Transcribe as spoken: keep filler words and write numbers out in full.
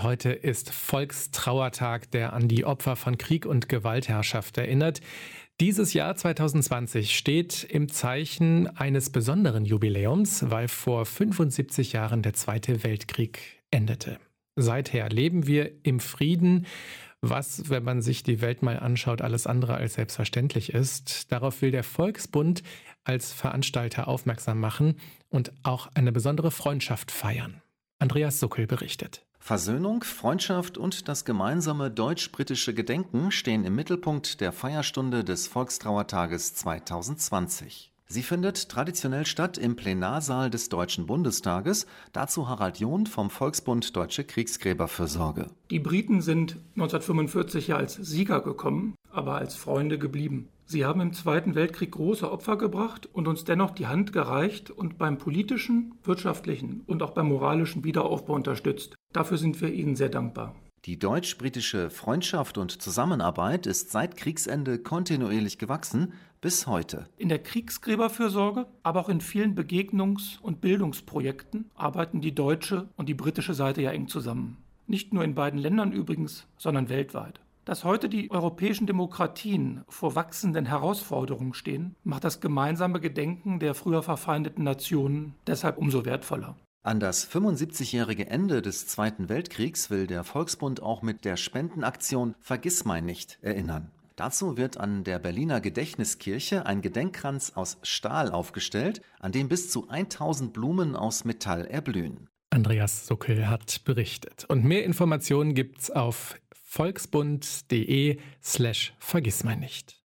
heute ist Volkstrauertag, der an die Opfer von Krieg und Gewaltherrschaft erinnert. Dieses Jahr zwanzig zwanzig steht im Zeichen eines besonderen Jubiläums, weil vor fünfundsiebzig Jahren der Zweite Weltkrieg endete. Seither leben wir im Frieden, was, wenn man sich die Welt mal anschaut, alles andere als selbstverständlich ist. Darauf will der Volksbund als Veranstalter aufmerksam machen und auch eine besondere Freundschaft feiern. Andreas Suckel berichtet. Versöhnung, Freundschaft und das gemeinsame deutsch-britische Gedenken stehen im Mittelpunkt der Feierstunde des Volkstrauertages zwanzig zwanzig. Sie findet traditionell statt im Plenarsaal des Deutschen Bundestages. Dazu Harald John vom Volksbund Deutsche Kriegsgräberfürsorge. Die Briten sind neunzehnhundertfünfundvierzig ja als Sieger gekommen, aber als Freunde geblieben. Sie haben im Zweiten Weltkrieg große Opfer gebracht und uns dennoch die Hand gereicht und beim politischen, wirtschaftlichen und auch beim moralischen Wiederaufbau unterstützt. Dafür sind wir ihnen sehr dankbar. Die deutsch-britische Freundschaft und Zusammenarbeit ist seit Kriegsende kontinuierlich gewachsen, bis heute. In der Kriegsgräberfürsorge, aber auch in vielen Begegnungs- und Bildungsprojekten arbeiten die deutsche und die britische Seite ja eng zusammen. Nicht nur in beiden Ländern übrigens, sondern weltweit. Dass heute die europäischen Demokratien vor wachsenden Herausforderungen stehen, macht das gemeinsame Gedenken der früher verfeindeten Nationen deshalb umso wertvoller. An das fünfundsiebzigjährige Ende des Zweiten Weltkriegs will der Volksbund auch mit der Spendenaktion Vergissmein nicht erinnern. Dazu wird an der Berliner Gedächtniskirche ein Gedenkkranz aus Stahl aufgestellt, an dem bis zu tausend Blumen aus Metall erblühen. Andreas Suckel hat berichtet. Und mehr Informationen gibt's auf volksbund.de slash vergissmeinnicht.